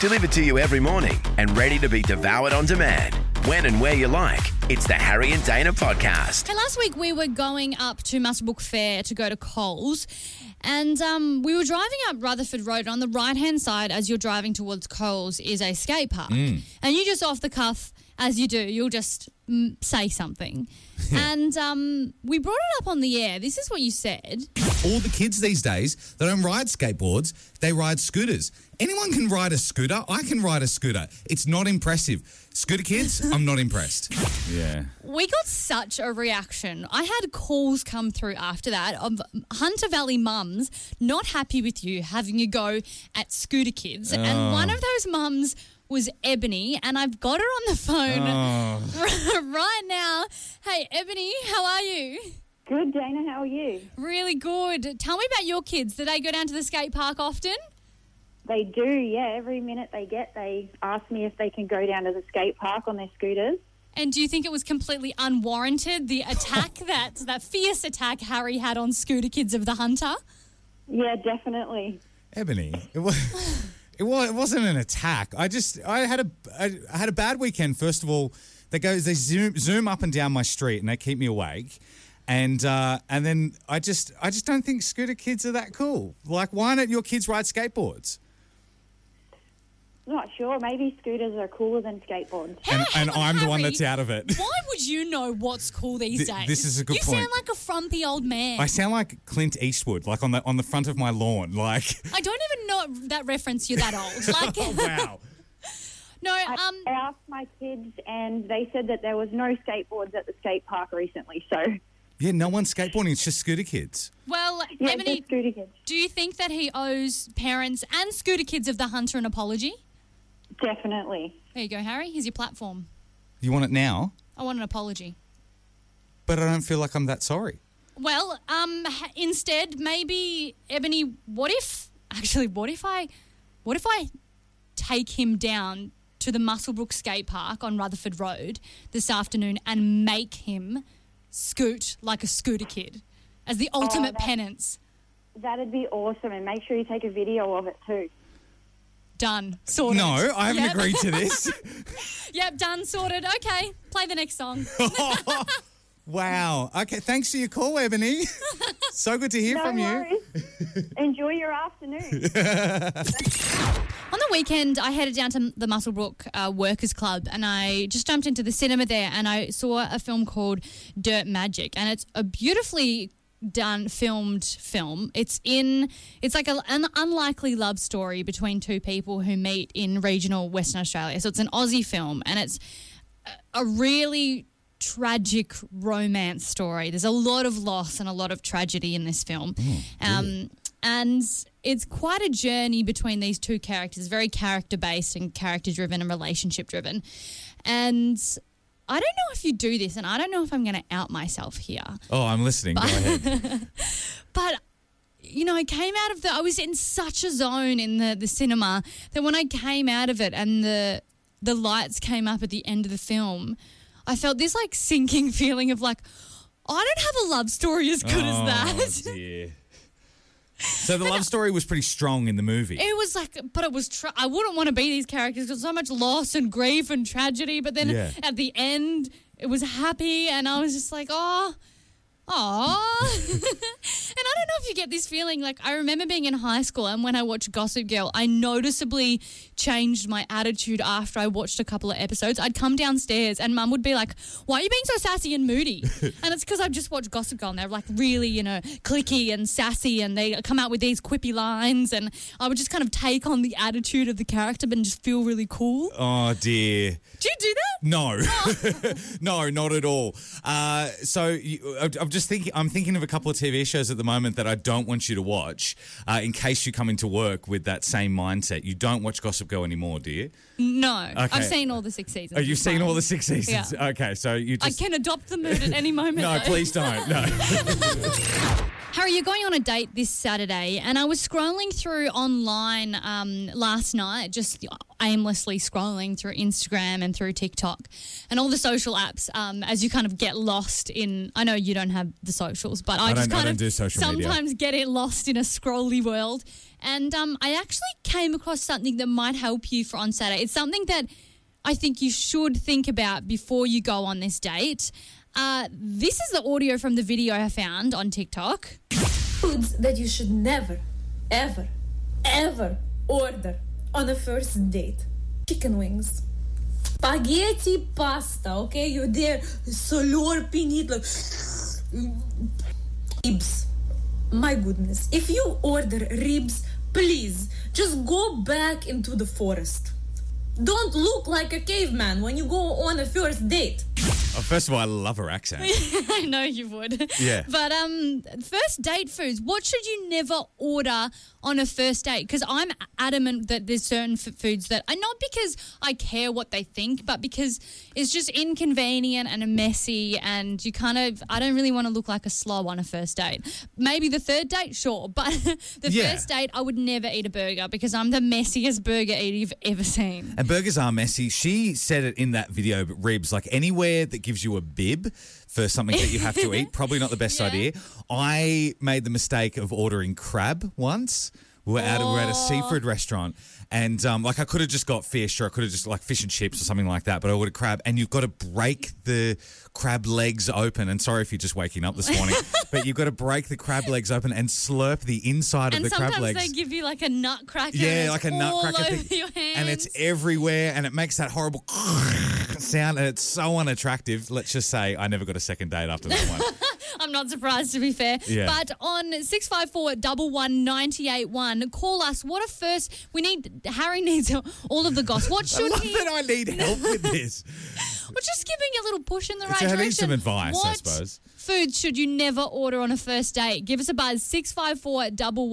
Delivered to you every morning and ready to be devoured on demand. When and where you like, it's the Harry and Dana podcast. Hey, last week we were going up to Muswellbrook Fair to go to Coles, and we were driving up Rutherford Road. On the right-hand side, as you're driving towards Coles, is a skate park. And you just off the cuff, as you do, you'll just say something. And we brought it up on the air. This is what you said. All the kids these days, they don't ride skateboards, they ride scooters. Anyone can ride a scooter. I can ride a scooter. It's not impressive. Scooter kids, I'm not impressed. Yeah. We got such a reaction. I had calls come through after that of Hunter Valley mums not happy with you having a go at scooter kids. And one of those mums was Ebony, and I've got her on the phone right now. Hey, Ebony, how are you? Good, Dana. How are you? Really good. Tell me about your kids. Do they go down to the skate park often? They do, yeah. Every minute they ask me if they can go down to the skate park on their scooters. And do you think it was completely unwarranted, the attack, that fierce attack Harry had on scooter kids of the Hunter? Yeah, definitely. Ebony, it wasn't an attack. I had a bad weekend. First of all, they zoom up and down my street and they keep me awake. And then I just don't think scooter kids are that cool. Like, why don't your kids ride skateboards? Not sure. Maybe scooters are cooler than skateboards. And I'm the one Harry, that's out of it. Why would you know what's cool these days? This is a good point. You sound like a frumpy old man. I sound like Clint Eastwood, like on the front of my lawn. Like, I don't even know that reference. You're that old. Like, oh, wow. No, I asked my kids, and they said that there was no skateboards at the skate park recently. So yeah, no one's skateboarding. It's just scooter kids. Well, yeah, Ebony, just scooter kids. do you think that he owes parents and scooter kids of the Hunter an apology? Definitely. There you go, Harry. Here's your platform. You want it now? I want an apology. But I don't feel like I'm that sorry. Well, instead, maybe, Ebony, what if I take him down to the Muswellbrook skate park on Rutherford Road this afternoon and make him scoot like a scooter kid as the ultimate penance? That'd be awesome, and make sure you take a video of it too. Done. Sorted. No, I haven't agreed to this. Yep, done. Sorted. Okay, play the next song. Wow. Okay, thanks for your call, Ebony. So good to hear from you. No worries. Enjoy your afternoon. On the weekend, I headed down to the Muswellbrook Workers Club, and I just jumped into the cinema there, and I saw a film called Dirt Magic, and it's a beautifully filmed film. It's like an unlikely love story between two people who meet in regional Western Australia. So it's an Aussie film, and it's a really tragic romance story. There's a lot of loss and a lot of tragedy in this film. And it's quite a journey between these two characters, very character-based and character-driven and relationship-driven. And I don't know if you do this, and I don't know if I'm going to out myself here. Oh, I'm listening. Go ahead. But, you know, I was in such a zone in the cinema that when I came out of it and the lights came up at the end of the film, I felt this, like, sinking feeling of, like, I don't have a love story as good as that. Oh, dear. So the love story was pretty strong in the movie. It was like, but it was, I wouldn't want to be these characters because so much loss and grief and tragedy. But then at the end, it was happy, and I was just like, oh. And I don't know if you get this feeling. Like, I remember being in high school, and when I watched Gossip Girl, I noticeably changed my attitude after I watched a couple of episodes. I'd come downstairs and Mum would be like, why are you being so sassy and moody? And it's because I've just watched Gossip Girl, and they're like really, you know, clicky and sassy, and they come out with these quippy lines, and I would just kind of take on the attitude of the character and just feel really cool. Oh, dear. Do you do that? No. No, not at all. I'm thinking of a couple of TV shows at the moment that I don't want you to watch in case you come into work with that same mindset. You don't watch Gossip Girl anymore, do you? No. Okay. I've seen all the 6 seasons. Oh, you've seen all the 6 seasons? Yeah. Okay, so you just... I can adopt the mood at any moment. No, though. please don't. No. Harry, you're going on a date this Saturday, and I was scrolling through online last night, just aimlessly scrolling through Instagram and through TikTok and all the social apps as you kind of get lost in, I know you don't have the socials, but I don't do social media. Sometimes get it lost in a scrolly world. And I actually came across something that might help you for on Saturday. It's something that I think you should think about before you go on this date. This is the audio from the video I found on TikTok. Foods that you should never, ever, ever order on a first date. Chicken wings. Spaghetti pasta, okay? You're there, slurping it like... Ribs. My goodness. If you order ribs, please, just go back into the forest. Don't look like a caveman when you go on a first date. Oh, first of all, I love her accent. I know you would. Yeah. But first date foods, what should you never order on a first date? Because I'm adamant that there's certain foods that are not because I care what they think, but because it's just inconvenient and messy, and I don't really want to look like a slob on a first date. Maybe the third date, sure, but first date, I would never eat a burger because I'm the messiest burger eater you've ever seen. And burgers are messy. She said it in that video, but ribs, like anywhere that gives you a bib for something that you have to eat, probably not the best idea. I made the mistake of ordering crab once. We're at a seafood restaurant, and I could have just got fish, or I could have just like fish and chips or something like that, but I ordered crab, and you've got to break the crab legs open. And sorry if you're just waking up this morning, but you've got to break the crab legs open and slurp the inside of the crab legs. And sometimes they give you like a nutcracker. Yeah, like a nutcracker over thing. Your hands. And it's everywhere, and it makes that horrible sound, and it's so unattractive. Let's just say I never got a second date after that one. I'm not surprised, to be fair. Yeah. But on 654 11981, call us. Harry needs all of the goss. What should I love he? that I need help with this. We're just giving a little push in the right I direction. need some advice, I What suppose. Food should you never order on a first date? Give us a buzz, 654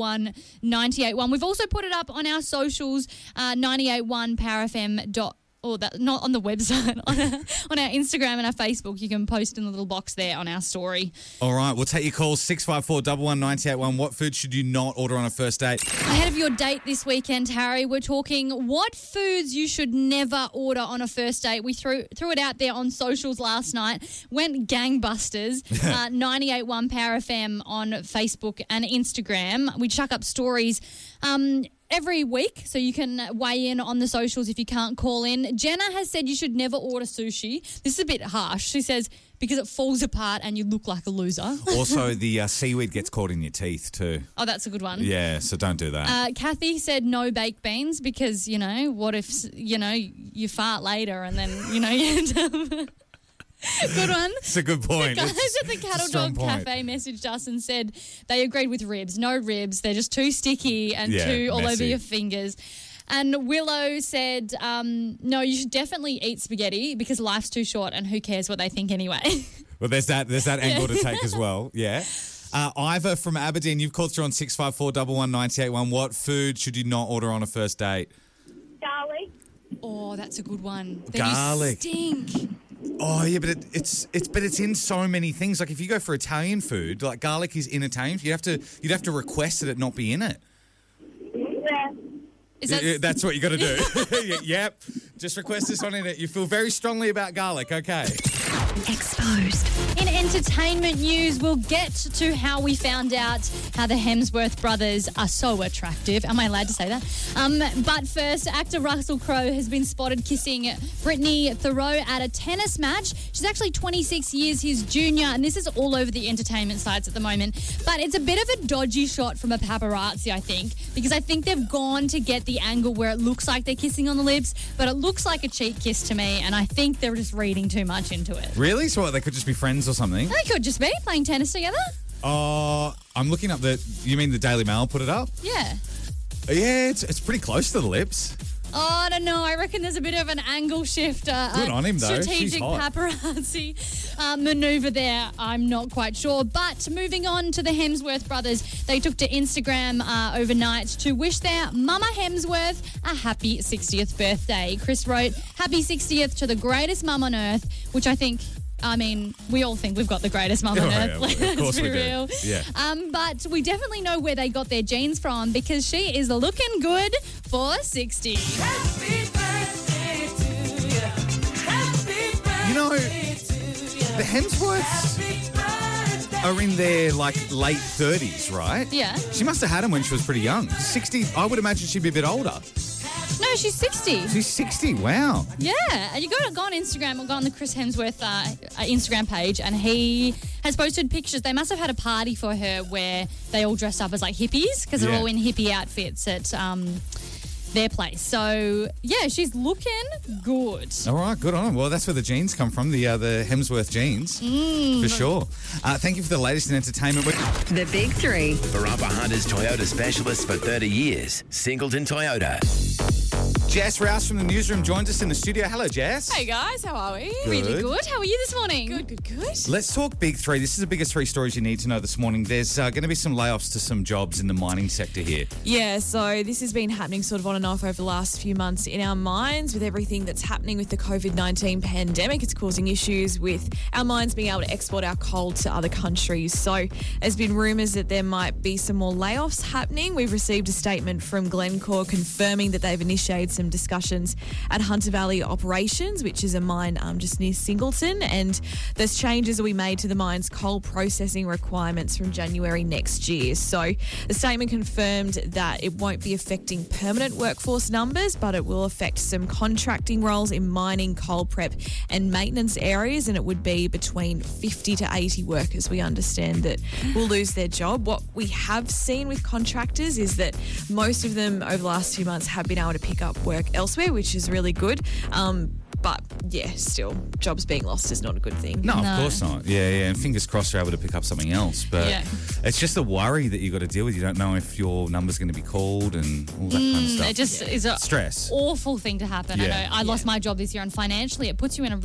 11981. We've also put it up on our socials, 981powerfm.com. Oh, that's not on the website, on our Instagram and our Facebook. You can post in the little box there on our story. All right, we'll take your calls, 654 11981. What food should you not order on a first date? Ahead of your date this weekend, Harry, we're talking what foods you should never order on a first date. We threw it out there on socials last night. Went gangbusters. 981 Power FM on Facebook and Instagram. We chuck up stories every week, so you can weigh in on the socials if you can't call in. Jenna has said you should never order sushi. This is a bit harsh. She says because it falls apart and you look like a loser. Also, the seaweed gets caught in your teeth too. Oh, that's a good one. Yeah, so don't do that. Kathy said no baked beans because, what if, you fart later and then, you end up... Good one. It's a good point. The guys at the Cattle Dog Cafe messaged us and said they agreed with ribs. No ribs. They're just too sticky and too all over your fingers. And Willow said, no, you should definitely eat spaghetti because life's too short and who cares what they think anyway. Well, there's that angle to take as well. Yeah. Ivor from Aberdeen, you've called through on 654 11981. What food should you not order on a first date? Garlic. Oh, that's a good one. Garlic. You stink. Oh yeah, but it's in so many things. Like if you go for Italian food, like garlic is in Italian, you'd have to request that it not be in it. Yeah. That's what you got to do. Yep. Just request this on it. You feel very strongly about garlic. Okay. Exposed. In entertainment news, we'll get to how we found out how the Hemsworth brothers are so attractive. Am I allowed to say that? But first, actor Russell Crowe has been spotted kissing Brittany Thoreau at a tennis match. She's actually 26 years his junior, and this is all over the entertainment sites at the moment. But it's a bit of a dodgy shot from a paparazzi, I think, because I think they've gone to get the angle where it looks like they're kissing on the lips, but it looks like a cheek kiss to me, and I think they're just reading too much into it. Really? So what, they could just be friends or something? They could just be playing tennis together. I'm looking up you mean the Daily Mail put it up? Yeah. Yeah, it's pretty close to the lips. Oh, I don't know. I reckon there's a bit of an angle shift. Good on him, though. Strategic She's hot. paparazzi maneuver there. I'm not quite sure. But moving on to the Hemsworth brothers, they took to Instagram overnight to wish their mama Hemsworth a happy 60th birthday. Chris wrote, "Happy 60th to the greatest mum on earth," which I think I mean, we all think we've got the greatest mum on Oh, earth. yeah, Let's of course be we do. real. Yeah. But we definitely know where they got their genes from because she is looking good for 60. You know, the Hemsworths are in their like late 30s, right? Yeah. She must have had him when she was pretty young. 60, I would imagine she'd be a bit older. No, she's 60. She's 60, wow. Yeah, and you go on Instagram or go on the Chris Hemsworth Instagram page, and he has posted pictures. They must have had a party for her where they all dressed up as like hippies because they're Yeah. all in hippie outfits at their place. So yeah, she's looking good. All right, good on. Well, that's where the genes come from, the Hemsworth genes, for sure. Thank you for the latest in entertainment. The Big Three. Barapa Hunters Toyota specialist for 30 years. Singleton Toyota. Jess Rouse from the newsroom joins us in the studio. Hello, Jess. Hey guys, how are we? Really good. How are you this morning? Good. Let's talk Big Three. This is the biggest three stories you need to know this morning. There's going to be some layoffs to some jobs in the mining sector here. Yeah, so this has been happening sort of on and off over the last few months in our mines with everything that's happening with the COVID-19 pandemic. It's causing issues with our mines being able to export our coal to other countries. So there's been rumours that there might be some more layoffs happening. We've received a statement from Glencore confirming that they've initiated some discussions at Hunter Valley Operations, which is a mine just near Singleton, and those changes will be made to the mine's coal processing requirements from January next year. So the statement confirmed that it won't be affecting permanent workforce numbers, but it will affect some contracting roles in mining, coal prep and maintenance areas, and it would be between 50 to 80 workers, we understand, that will lose their job. What we have seen with contractors is that most of them over the last few months have been able to pick up work elsewhere, which is really good. But yeah, still, jobs being lost is not a good thing. No, of course not. Yeah, and fingers crossed you're able to pick up something else. But Yeah. it's just a worry that you've got to deal with. You don't know if your number's going to be called and all that kind of stuff. It just is a Stress. awful thing to happen. Yeah. I know. I lost my job this year, and financially, it puts you on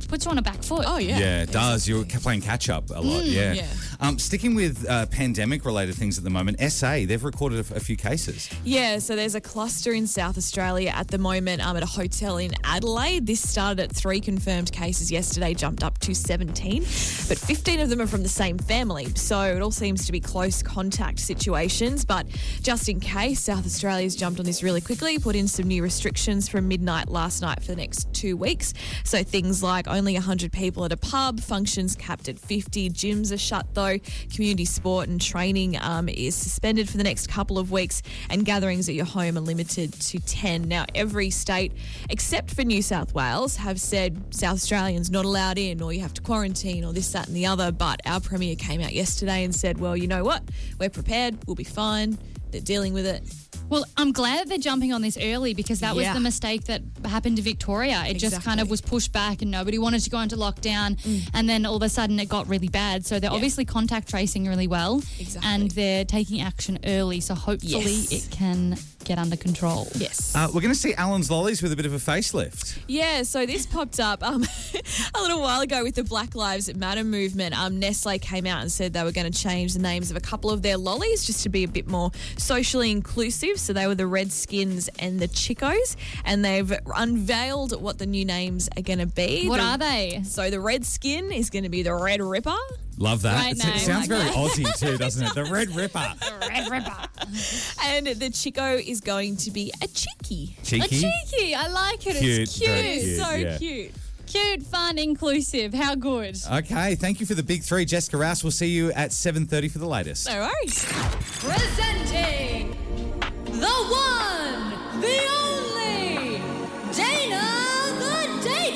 a back foot. Oh yeah. Yeah, it does. You're playing catch up a lot. Yeah. Sticking with pandemic related things at the moment, SA, they've recorded a few cases. Yeah, so there's a cluster in South Australia at the moment at a hotel in Adelaide. This started at 3 confirmed cases yesterday, jumped up to 17, but 15 of them are from the same family. So it all seems to be close contact situations, but just in case, South Australia's jumped on this really quickly, put in some new restrictions from midnight last night for the next 2 weeks. So things like only 100 people at a pub, functions capped at 50, gyms are shut though, community sport and training is suspended for the next couple of weeks, and gatherings at your home are limited to 10. Now, every state, except for New South Wales, have said South Australians not allowed in, or you have to quarantine, or this, that and the other. But our Premier came out yesterday and said, well, you know what? We're prepared. We'll be fine. They're dealing with it. Well, I'm glad that they're jumping on this early because that was Yeah. the mistake that happened to Victoria. It just kind of Exactly. was pushed back and nobody wanted to go into lockdown. And then all of a sudden it got really bad. So they're obviously contact tracing really well. Exactly. And they're taking action early. So hopefully Yes. it can get under control. Yes. We're going to see Alan's Lollies with a bit of a facelift. Yeah, so this popped up a little while ago with the Black Lives Matter movement. Nestle came out and said they were going to change the names of a couple of their lollies just to be a bit more socially inclusive. So they were the Redskins and the Chicos, and they've unveiled what the new names are going to be. What are they? So the Redskin is going to be the Red Ripper. Love that. Great It name. sounds Like very Aussie too, doesn't it? The Red Ripper. Red Ripper. And the Chico is going to be a Chickie. A Cheeky. cheeky. I like it. Cute, It's cute. very cute. So yeah. cute. Cute, fun, inclusive. How good. Okay, thank you for the Big Three. Jessica Rouse, we'll see you at 7:30 for the latest. No worries. Presenting the one, the only, Dana the Date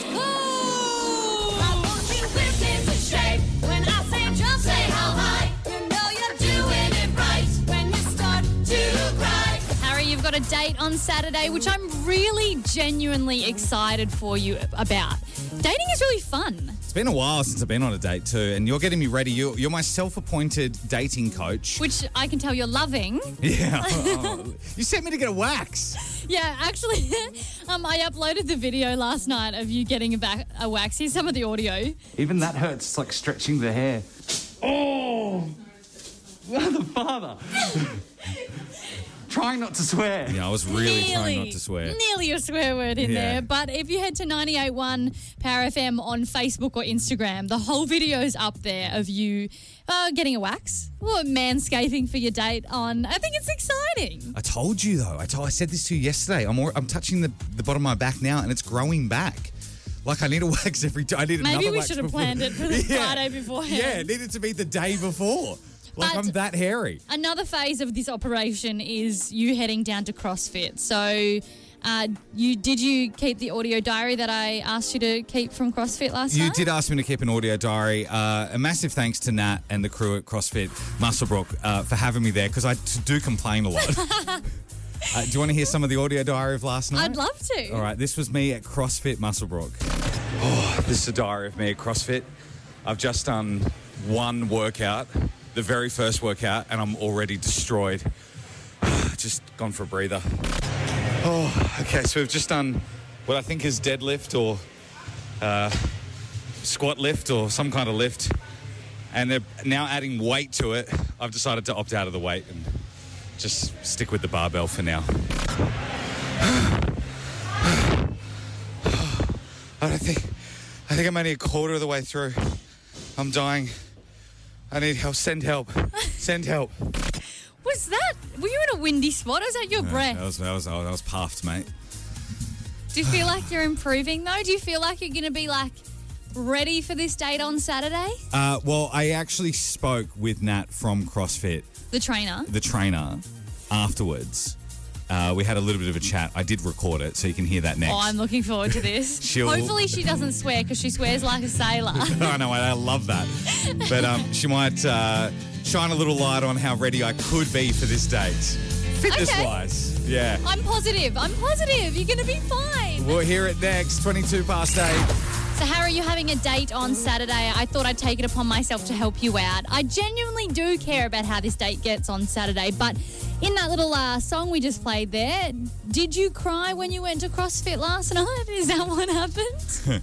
Coach. I want you whipped into shape. When I say jump, say how high. You know you're doing it right when you start to cry. Harry, you've got a date on Saturday, which I'm really genuinely excited for you about. Dating is really fun. It's been a while since I've been on a date too, and you're getting me ready. You're my self-appointed dating coach. Which I can tell you're loving. Yeah. You sent me to get a wax. Yeah, actually, I uploaded the video last night of you getting a wax. Here's some of the audio. Even that hurts. It's like stretching the hair. Oh! The father! trying not to swear. Yeah, I was really trying not to swear. Nearly a swear word in Yeah. there. But if you head to 98.1 Power FM on Facebook or Instagram, the whole video's up there of you getting a wax or manscaping for your date on. I think it's exciting. I told you though. I said this to you yesterday. I'm touching the bottom of my back now, and it's growing back. Like I need a wax every time. I need Maybe another we wax should have before- planned it for the Yeah. Friday beforehand. Yeah, it needed to be the day before. Like But- I'm that hairy. Another phase of this operation is you heading down to CrossFit. So, did you keep the audio diary that I asked you to keep from CrossFit last You night? did ask me to keep an audio diary. A massive thanks to Nat and the crew at CrossFit Muswellbrook for having me there, because I do complain a lot. Do you want to hear some of the audio diary of last night? I'd love to. All right, this was me at CrossFit Muswellbrook. Oh, this is a diary of me at CrossFit. I've just done one workout, the very first workout, and I'm already destroyed. Just gone for a breather. Oh, okay, so we've just done what I think is deadlift or squat lift or some kind of lift, and they're now adding weight to it. I've decided to opt out of the weight and just stick with the barbell for now. I think I'm only a quarter of the way through. I'm dying. I need help. Send help. Send help. Were you in a windy spot or was that your breath? I was puffed, mate. Do you feel like you're improving though? Do you feel like you're going to be like ready for this date on Saturday? Well, I actually spoke with Nat from CrossFit, The trainer. the trainer, afterwards. We had a little bit of a chat. I did record it, so you can hear that next. Oh, I'm looking forward to this. Hopefully she doesn't swear because she swears like a sailor. I know, I love that. But she might shine a little light on how ready I could be for this date. Fitness-wise, yeah. I'm positive. You're going to be fine. We'll hear it next, 22 past 8. So, Harry, you're having a date on Saturday. I thought I'd take it upon myself to help you out. I genuinely do care about how this date gets on Saturday, but in that little song we just played there, did you cry when you went to CrossFit last night? Is that what happened?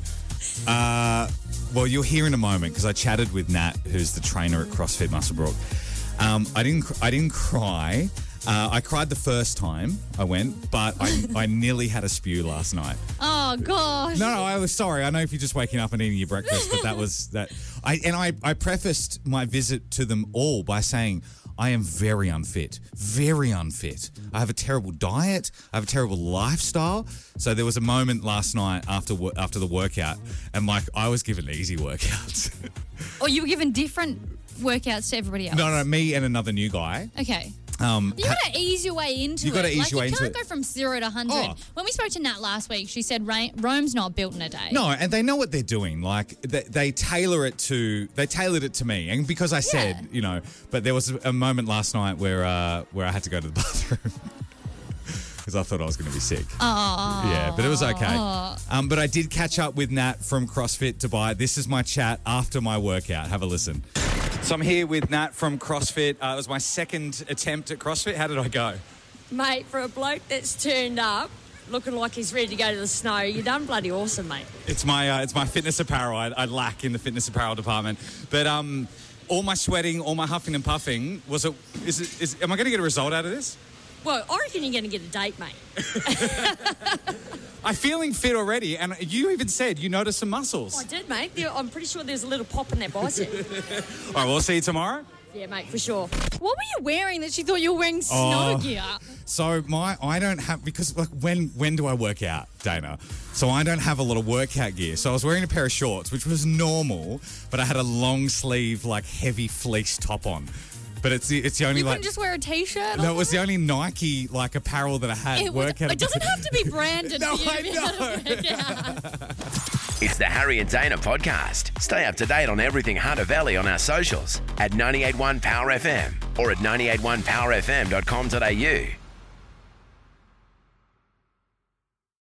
Well, you'll hear in a moment, because I chatted with Nat, who's the trainer at CrossFit Muswellbrook. I didn't cry. I cried the first time I went, but I nearly had a spew last night. Oh, gosh. No, I was sorry. I know if you're just waking up and eating your breakfast, but that was that. I prefaced my visit to them all by saying, I am very unfit. Very unfit. I have a terrible diet. I have a terrible lifestyle. So there was a moment last night after the workout, and like I was given easy workouts. Or you were given different workouts to everybody else? No, me and another new guy. Okay. You got to ease your way into it. You got to ease your way into it. You can't go from 0 to 100. Oh. When we spoke to Nat last week, she said Rome's not built in a day. No, and they know what they're doing. Like they tailored it to me, and because I said, but there was a moment last night where I had to go to the bathroom because I thought I was going to be sick. Oh. Yeah, but it was okay. But I did catch up with Nat from CrossFit Dubai. This is my chat after my workout. Have a listen. So I'm here with Nat from CrossFit. It was my second attempt at CrossFit. How did I go? Mate, for a bloke that's turned up looking like he's ready to go to the snow, you're done bloody awesome, mate. It's my fitness apparel. I lack in the fitness apparel department. But all my sweating, all my huffing and puffing, am I going to get a result out of this? Well, I reckon you're going to get a date, mate. I'm feeling fit already, and you even said you noticed some muscles. I did, mate. I'm pretty sure there's a little pop in that bicep. All right, we'll see you tomorrow. Yeah, mate, for sure. What were you wearing that she thought you were wearing snow gear? So I don't have, because like when do I work out, Dana? So I don't have a lot of workout gear. So I was wearing a pair of shorts, which was normal, but I had a long sleeve, like heavy fleece top on. But it's the only You like couldn't just wear a t-shirt? no, it was the only Nike like apparel that I had. It doesn't have to be branded No, for you I to be able to work out. It's the Harry and Dana podcast. Stay up to date on everything Hunter Valley on our socials at 98.1 Power FM or at 98.1powerfm.com.au.